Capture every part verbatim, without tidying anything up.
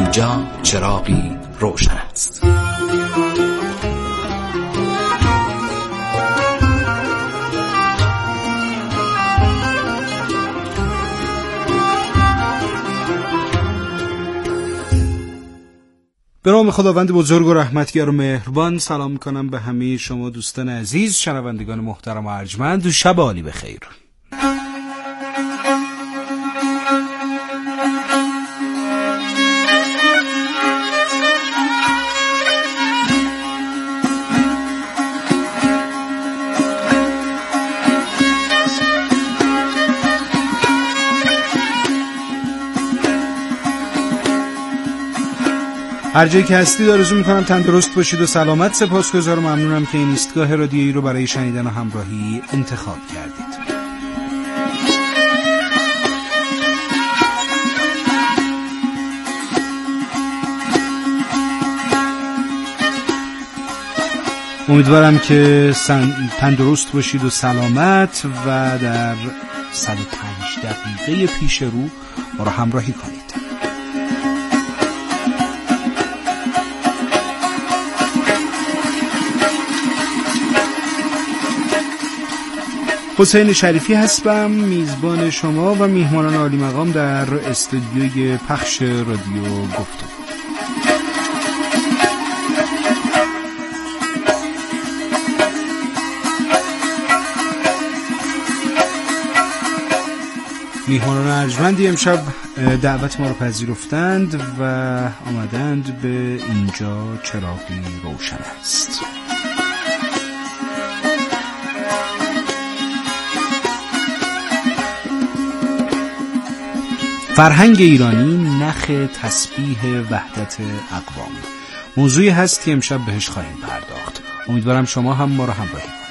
اینجا چراغی روشن است. به نام خداوند بزرگ و رحمتگر و مهربان سلام میکنم به همه شما دوستان عزیز، شنوندگان محترم و ارجمند و شب عالی بخیر. هر جایی که هستید آرزو میکنم تندرست باشید و سلامت. سپاسگزارم و ممنونم که این ایستگاه رادیویی رو برای شنیدن و همراهی انتخاب کردید. امیدوارم که تندرست باشید و سلامت و در صد و پنج دقیقه پیش رو ما رو همراهی کنید. حسین شریفی هستم، میزبان شما و میهمانان عالی مقام در استودیوی پخش رادیو گفتگو. میهمانان ارجمندی امشب دعوت ما رو پذیرفتند و آمدند به اینجا چراغی روشن است. فرهنگ ایرانی، نخ تسبیح وحدت اقوام، موضوعی هست که امشب بهش خواهیم پرداخت. امیدوارم شما هم ما رو همراهی کنید.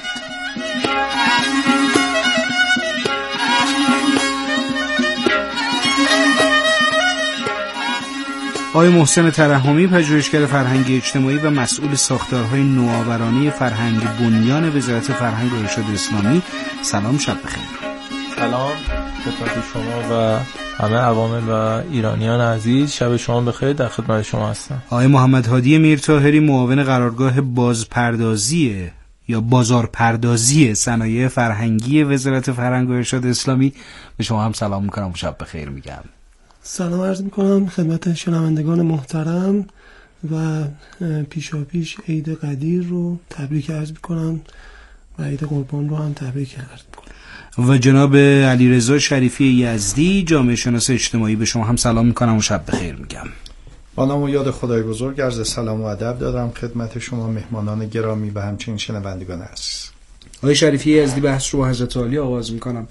آقای محسن ترحمی، پژوهشگر فرهنگ اجتماعی و مسئول ساختارهای نوآورانه فرهنگ بنیان وزارت فرهنگ و ارشاد اسلامی، سلام، شب بخیر. سلام خدمت شما و همه عوامل و ایرانیان عزیز، شب شما بخیر، در خدمت شما هستم. آقای محمد هادی میرطاهری، معاون قرارگاه بازپردازی یا بازارپردازی صنایع فرهنگی وزارت فرهنگ و ارشاد اسلامی، به شما هم سلام میکنم و شب بخیر میگم. سلام عرض میکنم خدمت شنوندگان محترم و پیشاپیش عید قدیر رو تبریک عرض میکنم و عید قربان رو هم تبریک عرض میکنم. و جناب علیرضا شریفی یزدی، جامعه شناس اجتماعی، به شما هم سلام میکنم و شب بخیر میگم. با نام و یاد خدای بزرگ عرض سلام و ادب دارم خدمت شما مهمانان گرامی و همچنین شنوندگان عزیز. آقای شریفی یزدی، بحث رو با حضرت عالی آغاز میکنم.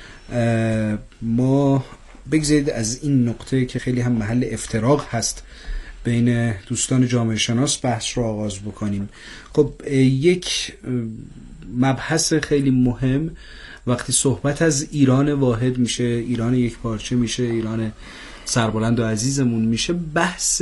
ما بگذارید از این نقطه که خیلی هم محل افتراق هست بین دوستان جامعه شناس بحث رو آغاز بکنیم. خب یک مبحث خیلی مهم وقتی صحبت از ایران واحد میشه، ایران یک پارچه میشه، ایران سربلند و عزیزمون میشه، بحث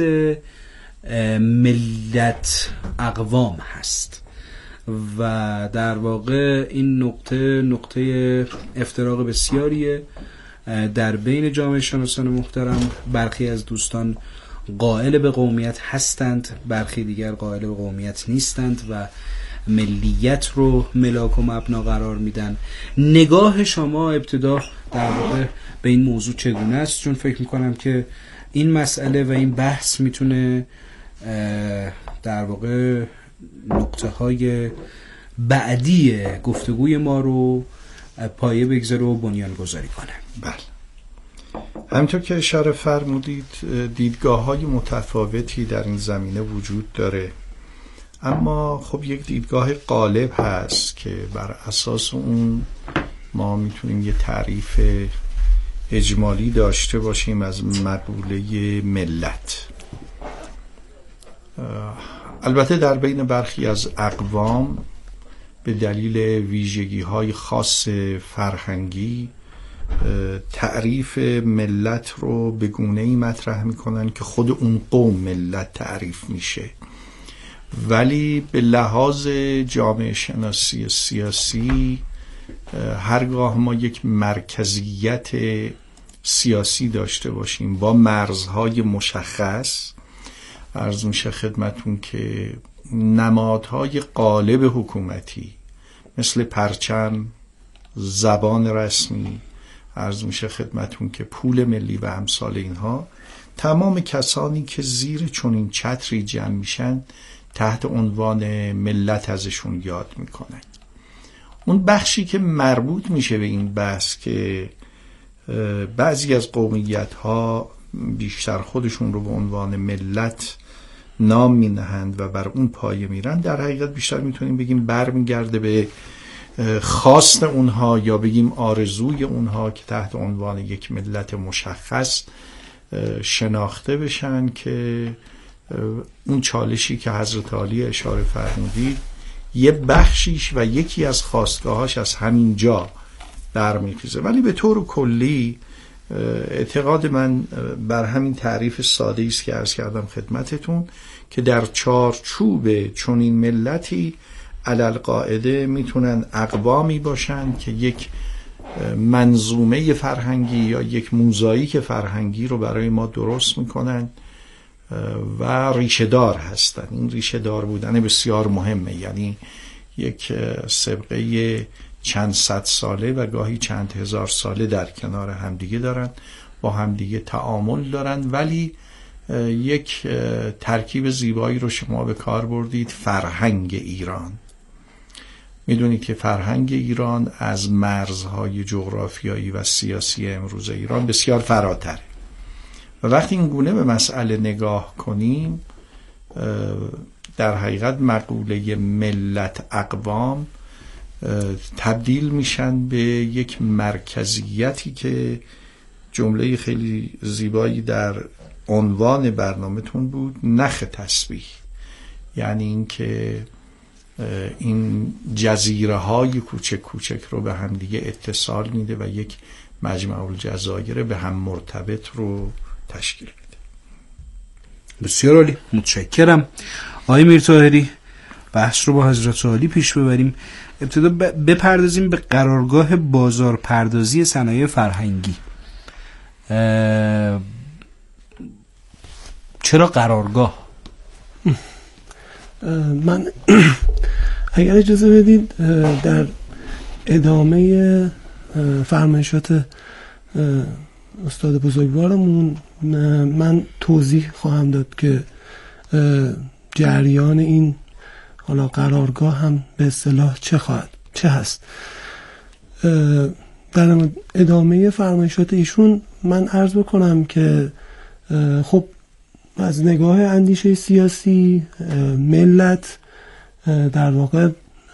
ملت اقوام هست و در واقع این نقطه نقطه افتراق بسیاریه در بین جامعه شناسان محترم. برخی از دوستان قائل به قومیت هستند، برخی دیگر قائل به قومیت نیستند و ملیت رو ملاک و مبنا قرار میدن. نگاه شما ابتدا در واقع به این موضوع چگونه است؟ چون فکر میکنم که این مسئله و این بحث میتونه در واقع نقطه های بعدی گفتگوی ما رو پایه بگذاره و بنیان گذاری کنه. بله، همینطور که اشاره فرمودید دیدگاه های متفاوتی در این زمینه وجود داره، اما خب یک دیدگاه غالب هست که بر اساس اون ما میتونیم یه تعریف اجمالی داشته باشیم از مقوله ملت. البته در بین برخی از اقوام به دلیل ویژگی‌های خاص فرهنگی تعریف ملت رو به گونه‌ای مطرح میکنن که خود اون قوم ملت تعریف میشه، ولی به لحاظ جامعه شناسی سیاسی هرگاه ما یک مرکزیت سیاسی داشته باشیم با مرزهای مشخص عرض میشه خدمتون که نمادهای غالب حکومتی مثل پرچم، زبان رسمی، عرض میشه خدمتون که پول ملی و امثال اینها، تمام کسانی که زیر چنین چتری جمع میشن تحت عنوان ملت ازشون یاد میکنن. اون بخشی که مربوط میشه به این بحث که بعضی از قومیت ها بیشتر خودشون رو به عنوان ملت نام مینهند و بر اون پایه میرن، در حقیقت بیشتر میتونیم بگیم برمیگرده به خواست اونها یا بگیم آرزوی اونها که تحت عنوان یک ملت مشخص شناخته بشن، که اون چالشی که حضرت علی اشاره فرمودید یه بخشیش و یکی از خواستگاهاش از همین جا برمیخیزه. ولی به طور کلی اعتقاد من بر همین تعریف ساده است که عرض کردم خدمتتون که در چارچوب چنین ملتی علل قاعده میتونن اقوامی باشن که یک منظومه فرهنگی یا یک موزاییک فرهنگی رو برای ما درست میکنن و ریشه دار هستن. این ریشه دار بودن بسیار مهمه، یعنی یک سابقه چند صد ساله و گاهی چند هزار ساله در کنار همدیگه دارن، با همدیگه تعامل دارن، ولی یک ترکیب زیبایی رو شما به کار بردید، فرهنگ ایران. میدونید که فرهنگ ایران از مرزهای جغرافیایی و سیاسی امروز ایران بسیار فراتره و وقتی این گونه به مسئله نگاه کنیم در حقیقت مقوله ملت اقوام تبدیل میشن به یک مرکزیتی که جمله خیلی زیبایی در عنوان برنامه‌تون بود، نخ تسبیح، یعنی این که این جزیره های کوچک کوچک رو به هم دیگه اتصال میده و یک مجمع الجزایر به هم مرتبط رو تشکیل میده. بسیار عالی، متشکرم. آقای میرطاهری، بحث رو با حضرت عالی پیش ببریم. ابتدا بپردازیم به قرارگاه بازار پردازی صنایع فرهنگی. چرا قرارگاه؟ من اگر اجازه بدید در ادامه فرمایشات استاد بزرگوارمون من توضیح خواهم داد که جریان این حالا قرارگاه هم به اصطلاح چه خواهد چه هست. در ادامه فرمایشات ایشون من عرض بکنم که خب از نگاه اندیشه سیاسی ملت در واقع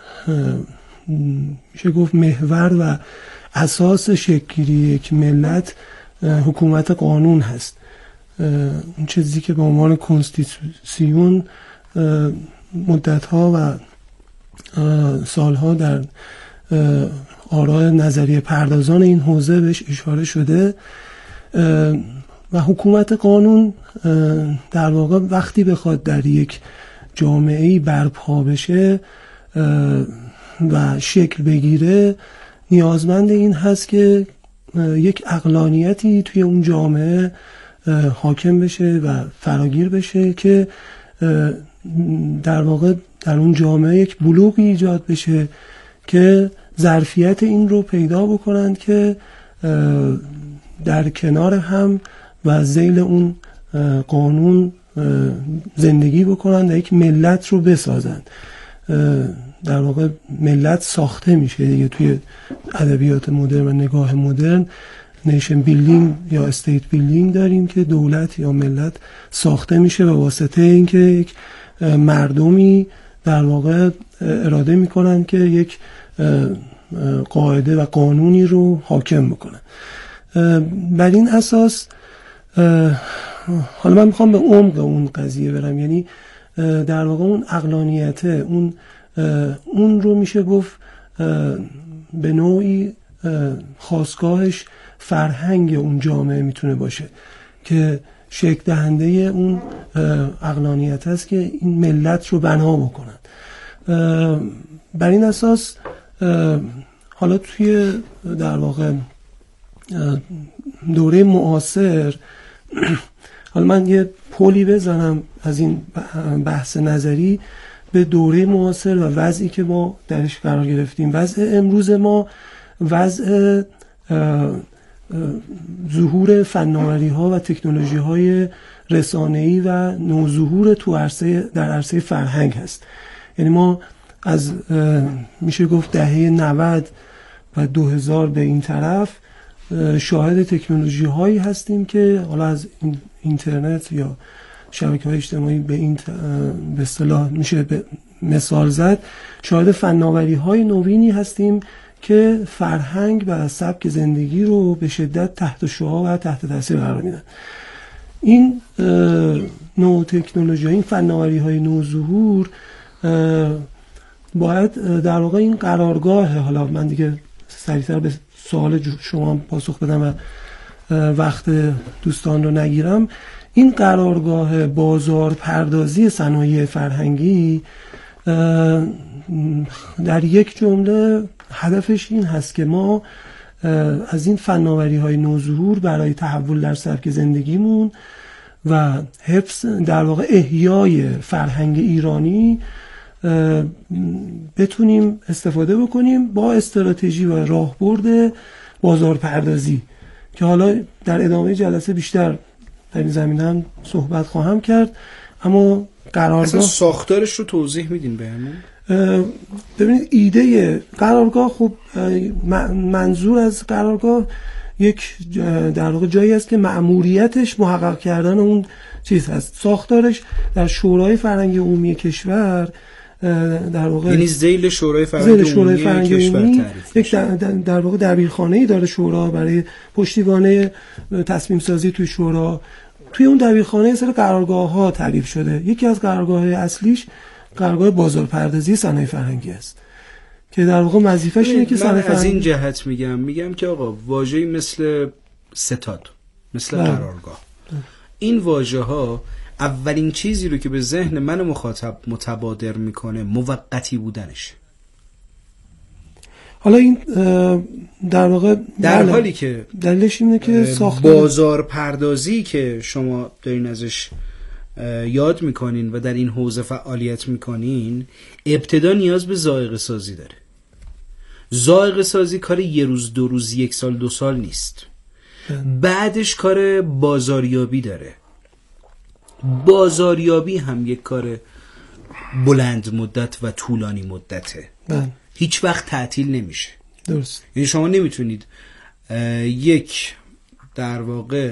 میشه گفت محور و اساس شکل‌گیری یک ملت حکومت قانون هست. اون چیزی که به عنوان کنستیتوسیون مدت‌ها و سالها در آراء نظریه پردازان این حوزه بهش اشاره شده و حکومت قانون در واقع وقتی بخواد در یک جامعه‌ای برپا بشه و شکل بگیره نیازمند این هست که یک عقلانیتی توی اون جامعه حاکم بشه و فراگیر بشه که در واقع در اون جامعه یک بلوغی ایجاد بشه که ظرفیت این رو پیدا بکنند که در کنار هم و ذیل اون قانون زندگی بکنند و یک ملت رو بسازند. در واقع ملت ساخته میشه دیگه توی ادبیات مدرن و نگاه مدرن. نیشن بیلدینگ یا استیت بیلدینگ داریم که دولت یا ملت ساخته میشه به واسطه اینکه یک مردمی در واقع اراده میکنن که یک قاعده و قانونی رو حاکم بکنن. بر این اساس حالا من میخوام به عمق اون قضیه برم، یعنی در واقع اون عقلانیت اون اون رو میشه گفت به نوعی خاستگاهش فرهنگ اون جامعه میتونه باشه که شکل دهنده اون عقلانیت است که این ملت رو بنا بکنن. بر این اساس حالا توی در واقع دوره معاصر حالا من یه پلی بزنم از این بحث نظری به دوره معاصر و وضعی که ما درش قرار گرفتیم. وضع امروز ما وضع ظهور فناوری ها و تکنولوژی های رسانه‌ای و نوظهور تو عرصه در عرصه فرهنگ هست. یعنی ما از میشه گفت دهه نود و دو هزار به این طرف شاهد تکنولوژی هایی هستیم که حالا از اینترنت یا شبکه‌های اجتماعی به این به اصطلاح میشه به مثال زد، شاهد فناوری های نوینی هستیم که فرهنگ و سبک زندگی رو به شدت تحت شعاع و تحت تاثیر قرار میدن. این نو تکنولوژی، این فناوری های نوظهور باید در واقع این قرارگاه، حالا من دیگه سریعتر به سوال شما پاسخ بدم و وقت دوستان رو نگیرم، این قرارگاه بازار پردازی صنایع فرهنگی در یک جمله هدفش این هست که ما از این فناوری های نوظهور برای تحول در سبک زندگیمون و حفظ در واقع احیای فرهنگ ایرانی بتونیم استفاده بکنیم با استراتژی و راهبرد بازار پردازی که حالا در ادامه جلسه بیشتر در این زمینه هم صحبت خواهم کرد. اما قرارگاه اصلا ساختارش رو توضیح میدین بهمون؟ ببینید ایده قرارگاه، خب منظور از قرارگاه یک در واقع جایی است که مأموریتش محقق کردن اون چیز هست. ساختارش در شورای فرهنگی عمومی کشور در واقع یعنی ذیل شورای فرهنگی عمومی کشور یک در, در واقع دبیرخانه‌ای داره شورا برای پشتیبانی تصمیم سازی توی شورا. توی اون دبیرخانه سر قرارگاه‌ها تعریف شده. یکی از قرارگاه‌های اصلیش قرارگاه بازارپردازی صنایع فرهنگی است که در واقع وظیفه‌ش اینه که صنایع فرهنگی، از این جهت میگم میگم که آقا واژه‌ای مثل ستاد، مثل بله. قرارگاه، این واژه‌ها اولین چیزی رو که به ذهن من مخاطب متبادر میکنه موقتی بودنش. حالا این در واقع در بله. حالی که دلیلش اینه که ساختار بازار پردازی که شما دارین ازش یاد میکنین و در این حوزه فعالیت میکنین ابتدا نیاز به ذائقه سازی داره. ذائقه سازی کار یه روز دو روز یک سال دو سال نیست. بعدش کار بازاریابی داره. بازاریابی هم یک کار بلند مدت و طولانی مدته. بله. هیچ وقت تعطیل نمیشه. درست. یعنی شما نمیتونید یک در واقع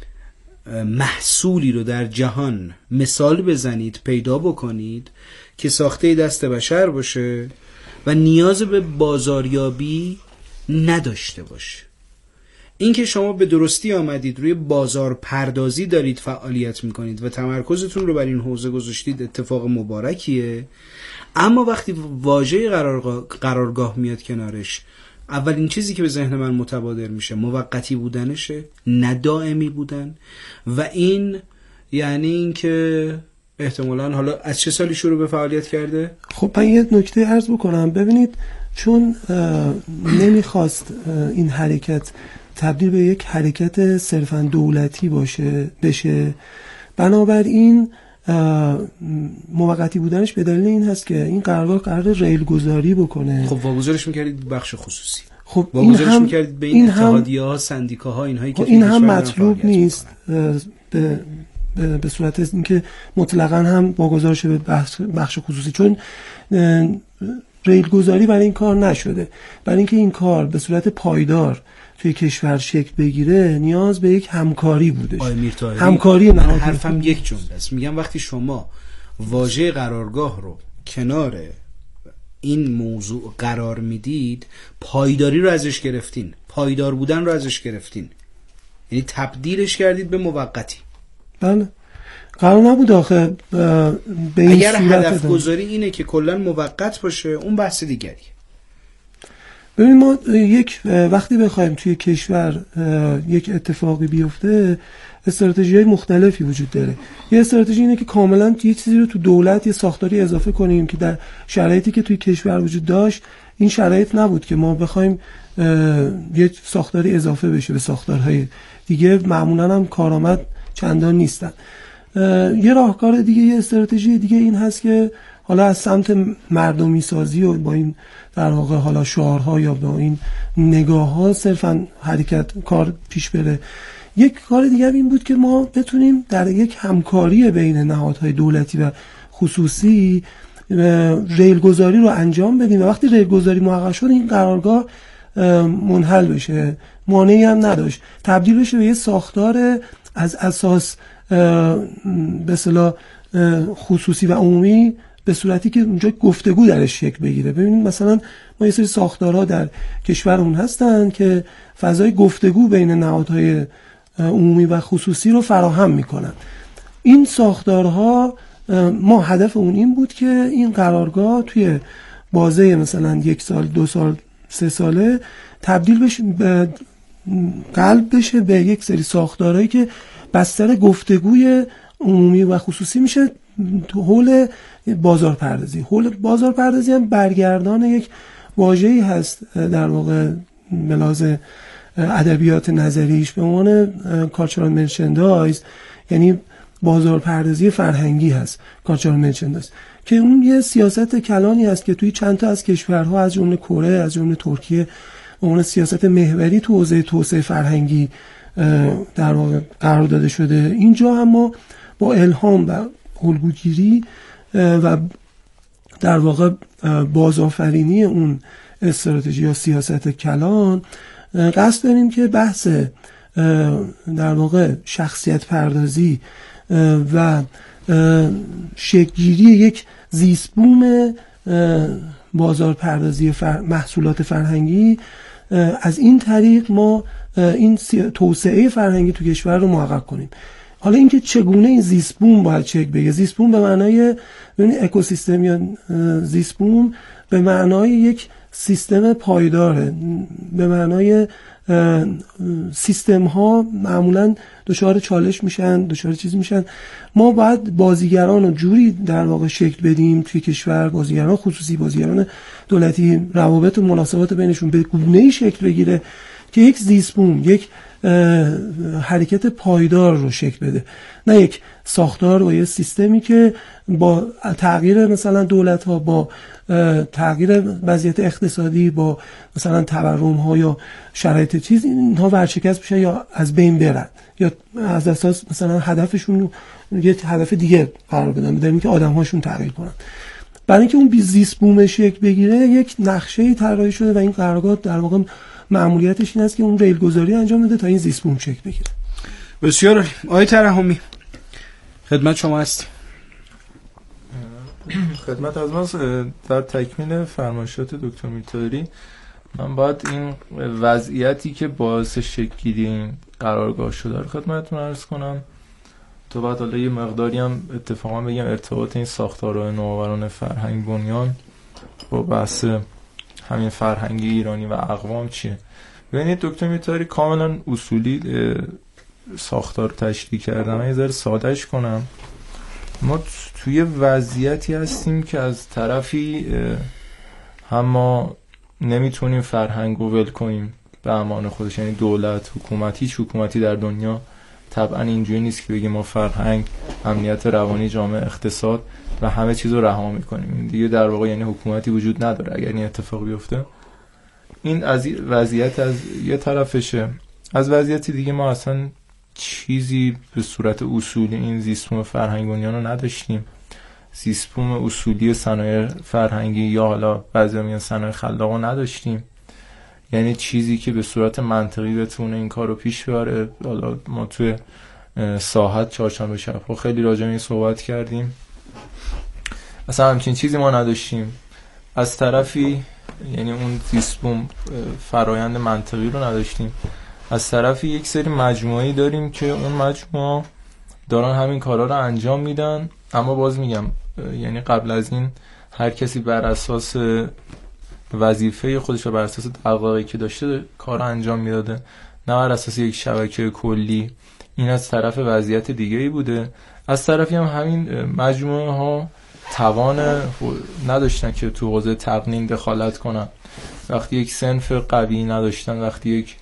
محصولی رو در جهان مثال بزنید، پیدا بکنید که ساخته دست بشر باشه و نیاز به بازاریابی نداشته باشه. این که شما به درستی آمدید روی بازار پردازی دارید فعالیت میکنید و تمرکزتون رو بر این حوزه گذاشتید اتفاق مبارکیه، اما وقتی واژه قرارگاه, قرارگاه میاد کنارش، اولین چیزی که به ذهن من متبادر میشه موقتی بودنشه، نه دائمی بودن. و این یعنی این که احتمالاً حالا از چه سالی شروع به فعالیت کرده؟ خب من یه نکته عرض بکنم. ببینید چون نمیخواست این حرکت تبدیل به یک حرکت صرفاً دولتی باشه بشه، بنابراین موقتی بودنش به دلیل این هست که این قرارگاه قرار ریل گذاری بکنه. خب واگذارش میکردید بخش خصوصی، خب واگذارش میکردید به این, این اتحادیه‌ها، سندیکاها، اینهایی که این هم مطلوب نیست به به صورت اینکه مطلقاً هم واگذار شه به بخش, بخش خصوصی، چون ریل گذاری برای این کار نشده. برای اینکه این کار به صورت پایدار توی کشور شکل بگیره نیاز به یک همکاری بودش. همکاری من حرفم یک جمله است. میگم وقتی شما واژه قرارگاه رو کنار این موضوع قرار میدید، پایداری رو ازش گرفتین، پایدار بودن رو ازش گرفتین، یعنی تبدیلش کردید به موقتی. بله، قرار نبود آخه به این اگر هدف گذاری اینه که کلا موقت باشه اون بحث دیگری. ببین ما یک وقتی بخوایم توی کشور یک اتفاقی بیفته استراتژی‌های مختلفی وجود داره. یه استراتژی اینه که کاملا یه چیزی رو تو دولت یه ساختاری اضافه کنیم که در شرایطی که توی کشور وجود داشت این شرایط نبود که ما بخوایم یه ساختاری اضافه بشه به ساختارهای دیگه. معمولا هم کارآمد چندان نیستن. یه راهکار دیگه، یه استراتژی دیگه این هست که حالا از سمت مردمی سازی و با این در واقع حالا شعارها یا با این نگاه ها صرفا حرکت کار پیش بره. یک کار دیگه این بود که ما بتونیم در یک همکاری بین نهادهای دولتی و خصوصی ریلگذاری رو انجام بدیم و وقتی ریلگذاری محقق شد این قرارگاه منحل بشه، مانعی هم نداشت، تبدیل بشه به یه ساختار از اساس به اصطلاح خصوصی و عمومی به صورتی که اونجا گفتگو درش شکل بگیره. ببینید مثلا ما یه سری ساختارها در کشورمون هستن که فضای گفتگو بین نهادهای عمومی و خصوصی رو فراهم میکنن. این ساختارها ما هدف اون این بود که این قرارگاه توی بازه مثلا یک سال، دو سال، سه ساله تبدیل بشه به قلب بشه به یک سری ساختارهایی که بستر گفتگوی عمومی و خصوصی میشه تو حول بازار پردازی. حول بازار پردازی هم برگردان یک واژه‌ای هست در واقع ملاز ادبیات نظریش به عنوان کالچورال مرچندایز، یعنی بازار پردازی فرهنگی هست کالچورال مرچندایز، که اون یه سیاست کلانی هست که توی چند تا از کشورها از جمله کره، از جمله ترکیه به عنوان سیاست محوری تو حوزه توسعه فرهنگی در واقع قرار داده شده. اینجا هم ما با الهام و الگوگیری و در واقع بازآفرینی اون استراتژی یا سیاست کلان قصد داریم که بحث در واقع شخصیت پردازی و شکل‌گیری یک زیستبوم بازار پردازی فر... محصولات فرهنگی، از این طریق ما این توسعه فرهنگی تو کشور رو محقق کنیم. حالا اینکه چگونه این زیستبوم باید شکل بگیره، زیستبوم به معنای ببینید اکوسیستم یا زیستبوم به معنای یک سیستم پایداره، به معنای سیستم ها معمولا دچار چالش میشن، دچار چیز میشن. ما باید بازیگران رو جوری در واقع شکل بدیم توی کشور، بازیگران خصوصی، بازیگران دولتی، روابط و مناسبات بینشون به گونه‌ای شکل بگیره که یک زیستبوم، یک حرکت پایدار رو شکل بده، نه یک ساختار و یک سیستمی که با تغییر مثلا دولت ها، با تغییر وضعیت اقتصادی، با مثلا تورم ها یا شرایط چیز اینها ورشکست بشن یا از بین برن یا از اساس مثلا هدفشون یه هدف دیگه قرار بدن، بدن اینکه آدم هاشون تغییر کنن. برای اینکه اون زیست بوم شکل بگیره یک نقشه‌ای طراحی شده و این قرارگاه در واقع مأموریتش این است که اون ریل گذاری انجام بده تا این زیست بوم شکل بگیره. بسیار آقای ترحمی خدمت شما هستیم. خدمت از ما در تکمیل فرمایشات دکتر میرطاهری، من باید این وضعیتی که باعث شکل‌گیری این قرارگاه شده رو خدمتتون عرض کنم. تو بعد حالا یه مقداری هم اتفاقا بگم ارتباط این ساختارهای نوآورانه فرهنگ بنیان با بحث همین فرهنگی ایرانی و اقوام چیه. ببینید دکتر میرطاهری کاملا اصولی ساختار تشریح کردم. من یه ذره سادهش کنم. ما توی وضعیتی هستیم که از طرفی هم ما نمیتونیم فرهنگ رو ول کنیم به امان خودش، یعنی دولت، حکومت، هیچ حکومتی در دنیا طبعا اینجوری نیست که بگیم ما فرهنگ، امنیت روانی، جامعه، اقتصاد و همه چیز رو رها میکنیم. این دیگه در واقع یعنی حکومتی وجود نداره اگر این اتفاق بیفته. این از وضعیت از یه طرفشه. از وضعیت دیگه ما اصلا چیزی به صورت اصولی این زیستبوم فرهنگ بنیان رو نداشتیم. زیستبوم اصولی صنایع فرهنگی یا حالا بعضی میگن صنایع خلاق رو نداشتیم، یعنی چیزی که به صورت منطقی بتونه این کار رو پیش ببره. حالا ما توی ساحت چهارشنبه شب خیلی راجع به این صحبت کردیم، اصلا همچین چیزی ما نداشتیم. از طرفی یعنی اون زیستبوم فرایند منطقی رو نداشتیم، از طرفی یک سری مجموعه‌ای داریم که اون مجموعه دارن همین کارا رو انجام میدن، اما باز میگم یعنی قبل از این هر کسی بر اساس وظیفه خودش و بر اساس دقایقی که داشته کار انجام میداده، نه بر اساس یک شبکه کلی. این از طرف وضعیت دیگه‌ای بوده. از طرفی هم همین مجموعه ها توان نداشتن که تو حوزه تقنین دخالت کنن. وقتی یک صنف قوی نداشتن، وقتی یک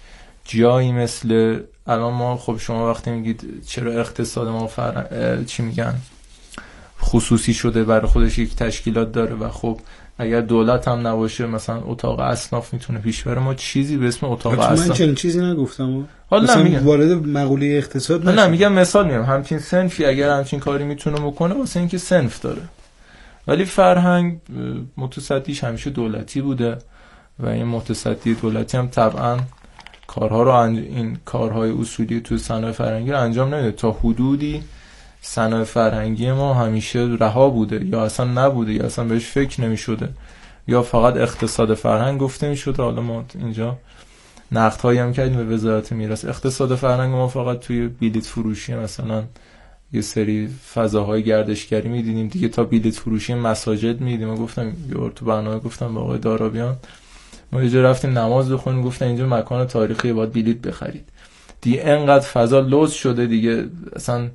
جایی مثل الان ما، خب شما وقتی میگید چرا اقتصاد ما فر... چی میگن خصوصی شده، برای خودش یک تشکیلات داره و خب اگر دولت هم نباشه مثلا اتاق اصناف میتونه پیش بره. ما چیزی به اسم اتاق اصناف، من چنین چیزی نگفتم، حالا نمیگم وارد مقوله اقتصاد نه میگم مثال میگم همچین صنفی اگر همچین کاری میتونه بکنه واسه اینکه صنف داره. ولی فرهنگ متصدیش همیشه دولتی بوده و این متصدی دولتی هم طبعا کارها رو انج... این کارهای اصولی تو صنایع فرهنگی رو انجام نمیده. تا حدودی صنایع فرهنگی ما همیشه رها بوده یا اصلا نبوده یا اصلا بهش فکر نمیشده یا فقط اقتصاد فرهنگ گفته میشده. حالا ما اینجا نقدهایی هم کردیم به وزارت میراث. اقتصاد فرهنگ ما فقط توی بلیط فروشی مثلا یه سری فضاهای گردشگری میدیدیم دیگه، تا بلیط فروشی مساجد میدیدیم. من گفتم یه تو برنامه گفتم با آقای دارابیان ما یه جا رفتیم نماز بخونیم، گفتن اینجا مکان تاریخی باید بلیط بخرید. دیگه انقدر فضا لوس شده دیگه. اصلا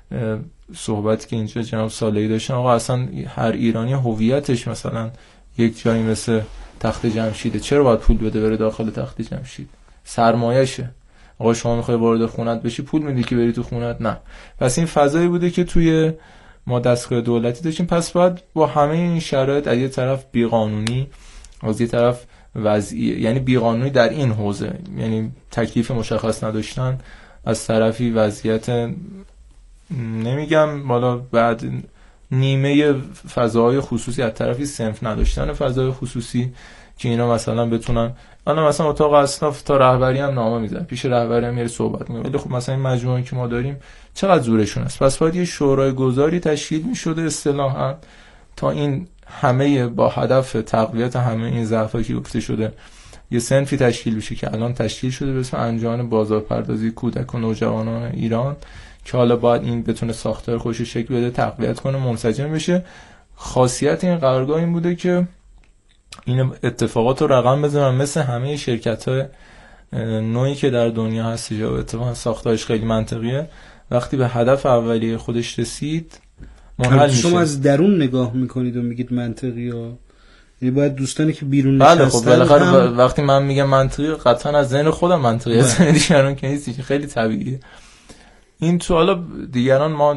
صحبتی که اینجا جناب صالحی داشتن، آقا اصلا هر ایرانی هویتش مثلا یک جایی مثل تخت جمشیده، چرا باید پول بده بره داخل تخت جمشید؟ سرمایه‌شه. آقا شما میخوای وارد خونت بشی پول میدی که بری تو خونت؟ نه. پس این فضایی بوده که توی ما دستگاه دولتی داشتیم. پس باید با همه این شرایط، از یه طرف بیقانونی، از یه طرف وضعی، یعنی بیقانونی در این حوزه یعنی تکلیف مشخص نداشتن، از طرفی وضعیت نمیگم بالا بعد نیمه فضاهای خصوصی، از طرفی صنف نداشتن فضای خصوصی که اینا مثلا بتونن، الان مثلا اتاق اصناف تا رهبری هم نامه میزنن، پیش رهبری هم میره صحبت میکنه. ولی خب مثلا این مجموعه‌ای که ما داریم چقدر زورشون است. پس باید یه شورای گذاری تشکیل میشده اصطلاحاً تا این همه با هدف تقویت همه این ضعفایی که گفته شده یه صنفی تشکیل بشه که الان تشکیل شده به اسم انجمن بازارپردازی کودک و نوجوانان ایران، که حالا باید این بتونه ساختار خودش شکل بده، تقویت کنه، منسجم بشه. خاصیت این قرارگاه این بوده که این اتفاقات رو رقم بزنن، مثل همه شرکت‌های نوعی که در دنیا هست یا اتفاقا ساختارش خیلی منطقیه، وقتی به هدف اولیه خودش رسید منحل میشه. شما از درون نگاه میکنید و میگید منطقی ها، یعنی باید دوستانی که بیرون بله نشستن. خب بالاخره هم... وقتی من میگم منطقی قطعا از ذهن خودم منطقی، از ذهن دیگران که نیست، خیلی طبیعیه. این تو حالا دیگران ما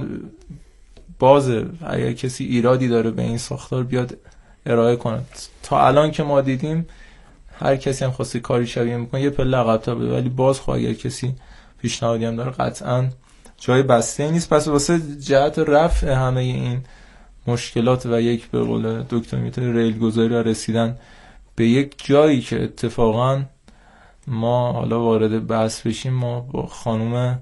بازه اگر کسی ایرادی داره به این ساختار بیاد ارائه کنه. تا الان که ما دیدیم هر کسی هم خواسته کاری شبیه میکنه یه پله عقب‌تر بده، ولی باز خب اگر کسی پیشنهادی هم داره قطعا جای بسته نیست. پس واسه جهت رفع همه این مشکلات و یک به قول دکتر میتونه ریل گذاری و رسیدن به یک جایی که اتفاقا ما حالا وارد بحث بشیم، ما با خانوم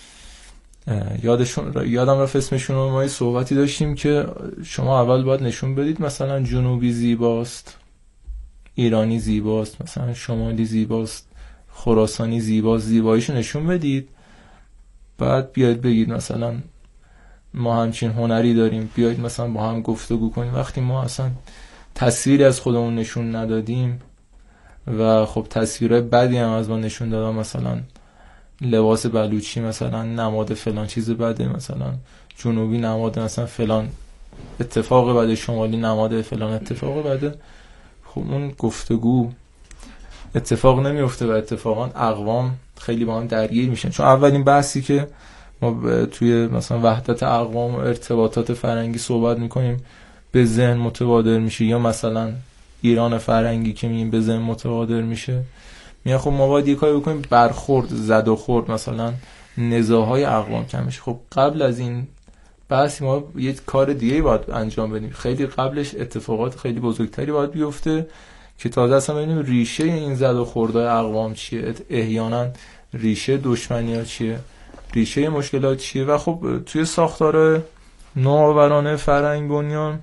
یادشون یادم رفت اسمشون رو، ما یه صحبتی داشتیم که شما اول باید نشون بدید مثلا جنوبی زیباست، ایرانی زیباست، مثلا شمالی زیباست، خراسانی زیباست، زیباییشو نشون بدید، بعد بیاید بگید مثلا ما همچین هنری داریم، بیاید مثلا با هم گفتگو کنیم. وقتی ما اصلا تصویری از خودمون نشون ندادیم و خب تصویرهای بدی هم از ما نشون دادن، مثلا لباس بلوچی مثلا نماد فلان چیز بده، مثلا جنوبی نماد مثلا فلان اتفاق بده، شمالی نماد فلان اتفاق بده، خب اون گفتگو اتفاق نمیفته و اتفاقا اقوام خیلی با هم درگیر میشن. چون اولین بحثی که ما توی مثلا وحدت اقوام و ارتباطات فرهنگی صحبت میکنیم به ذهن متبادر میشه، یا مثلا ایران فرهنگی که میگیم به ذهن متبادر میشه، میگن خب ما باید یه کاری بکنیم برخورد زد و خورد مثلا نزاعهای اقوام کم بشه. خب قبل از این بحث ما یه کار دیگه باید انجام بدیم، خیلی قبلش اتفاقات خیلی بزرگتری باید بیفته که تازه اصلا ببینیم ریشه این زد و خوردهای اقوام چیه، احیانا ریشه دشمنی ها چیه، ریشه مشکلات چیه. و خب توی ساختار نوآورانه فرهنگ بنیان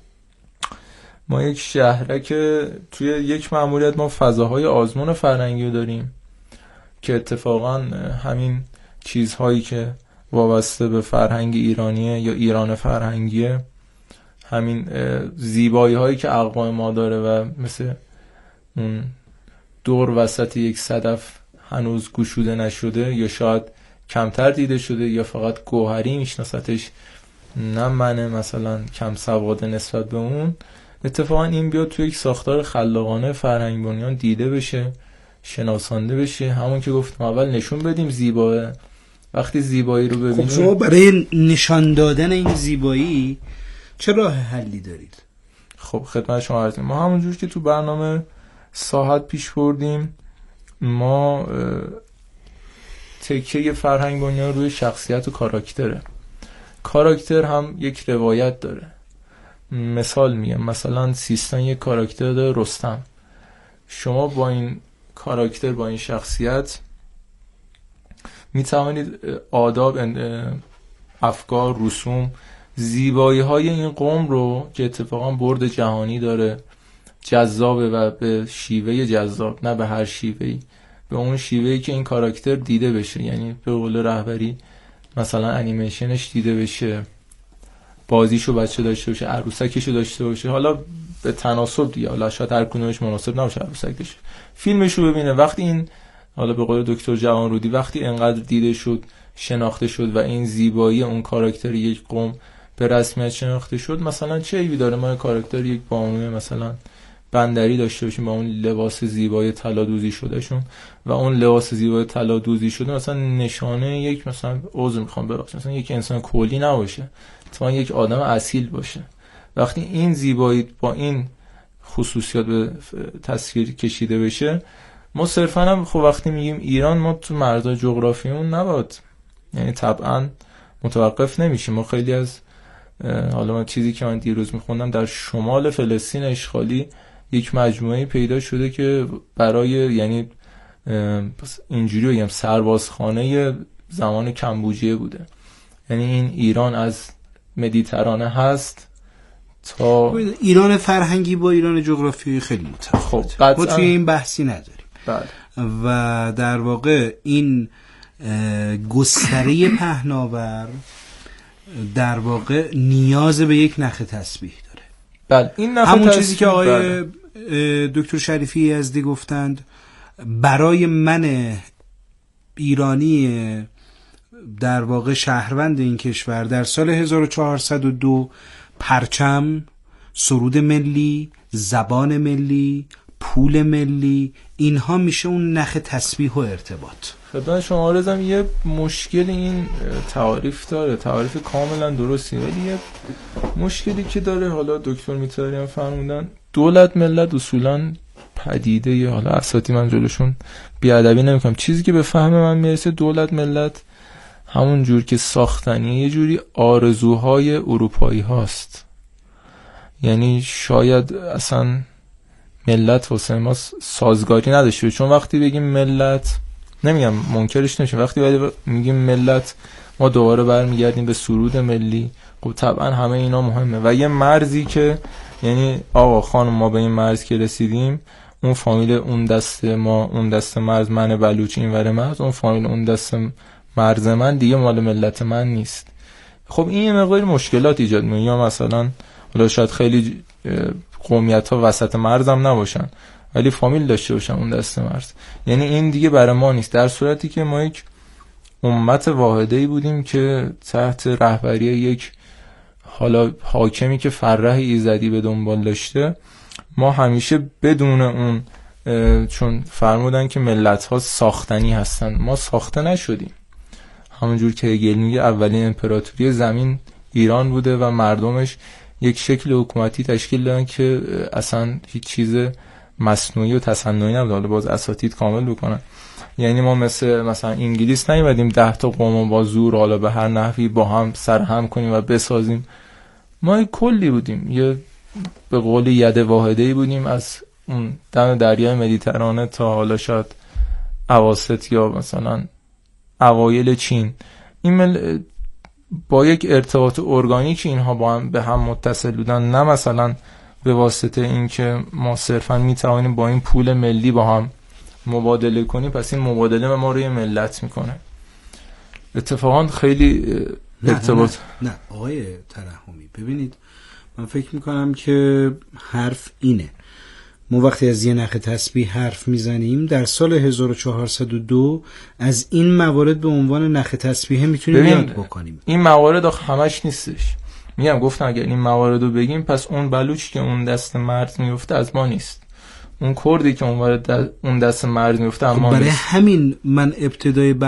ما یک شهره که توی یک مأموریت ما فضاهای آزمون فرهنگی رو داریم که اتفاقا همین چیزهایی که وابسته به فرهنگ ایرانیه یا ایران فرهنگیه، همین زیبایی هایی که اقوام ما داره و مثل اون دور وسط یک صدف هنوز گشوده نشده یا شاید کمتر دیده شده یا فقط گوهری میشناستش، نه منه مثلا کم سواده نسبت به اون، اتفاقا این بیاد توی یک ساختار خلاقانه فرهنگ بنیان دیده بشه شناسانده بشه. همون که گفتم اول نشون بدیم زیباه، وقتی زیبایی رو ببینیم. خب شما برای نشان دادن این زیبایی چه راه حلی دارید؟ خب خدمت شما عرض ما همونجور که تو برنامه ساحت پیش بردیم، ما تکیه فرهنگ بنیان روی شخصیت و کاراکتره. کاراکتر هم یک روایت داره. مثال میگم، مثلا سیستان یک کاراکتر داره، رستم. شما با این کاراکتر، با این شخصیت میتوانید آداب، افکار، رسوم، زیبایی های این قوم رو که اتفاقا برد جهانی داره، جذابه و به شیوه جذاب، نه به هر شیوهی، به اون شیوهی که این کاراکتر دیده بشه. یعنی به قول رهبری مثلا انیمیشنش دیده بشه، بازیشو بچه داشته باشه، عروسکشو داشته باشه، حالا به تناسب دیگه، حالا شاید هر کدومش مناسب نباشه عروسکش، فیلمشو ببینه. وقتی این، حالا به قول دکتر جوانرودی، وقتی انقدر دیده شد، شناخته شد و این زیبایی اون کاراکتر یک قوم به رسمیت شناخته شد، مثلا چه عیبی داره ما کاراکتر یک بانوی مثلا بندری داشته باشیم با اون لباس زیبای طلا دوزی شده شون و اون لباس زیبای طلا دوزی شده مثلا نشانه یک، مثلا عذر میخوام ببخشید، مثلا یک انسان کلی نباشه، اتفاقا یک آدم اصیل باشه. وقتی این زیبایی با این خصوصیات به تصویر کشیده بشه، ما صرفا هم خب وقتی میگیم ایران، ما تو مرزهای جغرافیمون نباید، یعنی طبعا متوقف نمیشیم. ما خیلی از، حالا من چیزی که من دیروز میخوندم، در شمال فلسطین اشغالی یک مجموعه پیدا شده که برای، یعنی اینجوری بگم، سربازخانه زمان کمبوجیه بوده. یعنی این ایران از مدیترانه هست تا ایران فرهنگی با ایران جغرافیایی خیلی متفاوته. خب ما توی این بحثی نداریم. بله. و در واقع این گستره پهناور در واقع نیاز به یک نخ تسبیح داره. بله، این نخ همون تسبیح، چیزی که آقای دکتر شریفی یزدی گفتند، برای من ایرانی در واقع شهروند این کشور در سال هزار و چهارصد و دو پرچم، سرود ملی، زبان ملی، پول ملی، اینها میشه اون نخ تسبیح و ارتباط. خدمت شما عرضم یه مشکل این تعاریف داره، تعاریف کاملا درستی، ولی یه مشکلی که داره، حالا دکتر میتاری هم فرمودن، دولت ملت اصولا پدیده، یه حالا اساتی من جلوشون بیادبی نمیکنم، چیزی که به فهم من میرسه دولت ملت همون جور که ساختنیه یه جوری آرزوهای اروپایی هاست. یعنی شاید اصلا ملت واسه ما سازگاری نداشته، چون وقتی بگیم ملت، نمیگم منکرش نمیشه، وقتی میگیم ملت ما دوباره برمیگردیم به سرود ملی. خب طبعا همه اینا مهمه و یه مرزی که، یعنی آقا خانم ما به این مرز که رسیدیم، اون فامیل اون دست ما، اون دست مرز من بلوچ این ور مرز، اون فامیل اون دست مرز من دیگه مال ملت من نیست. خب این یه مقدار مشکلات ایجاد میکنه. یا مثلا حالا شاید خیلی قومیت‌ها وسط مرز هم نباشن ولی فامیل داشته باشن اون دست مرز، یعنی این دیگه برای ما نیست، در صورتی که ما یک امت واحده‌ای بودیم که تحت رهبری یک حالا حاکمی که فرح ایزدی به دنبال داشته، ما همیشه بدون اون، چون فرمودن که ملت‌ها ساختنی هستن، ما ساخته نشدیم. همونجور که هگل میگه اولین امپراتوری زمین ایران بوده و مردمش یک شکل حکومتی تشکیل دادن که اصلا هیچ چیز مصنوعی و تصنعی نبود. حالا باز اساتید کامل بکنن. یعنی ما مثل مثلا انگلیس نیومدیم ده تا قوم با زور حالا به هر نحوی با هم سرهم کنیم و بسازیم. ما کلی بودیم، یه به قول ید واحده‌ای بودیم، از اون دم دریای مدیترانه تا حالا شاید اواسط یا مثلا اوایل چین. این مل... با یک ارتباط ارگانیک اینها با هم به هم متصل بودن، نه مثلا به واسطه این که ما صرفا میتوانیم با این پول ملی با هم مبادله کنیم، پس این مبادله ما روی ملت میکنه. اتفاقا خیلی ارتباط نه, نه. نه آقای ترحمی، ببینید من فکر میکنم که حرف اینه، ما وقتی از یه نخ تسبیح حرف میزنیم در سال هزار و چهارصد و دو از این موارد به عنوان نخ تسبیح میتونیم یاد بکنیم. این موارد همش نیستش، میگم گفتم اگر این موارد رو بگیم پس اون بلوچ که اون دست مرز میفته از ما نیست. اون کردی که اون وارد اون دست مرز میفته. خب برای همین من ابتدای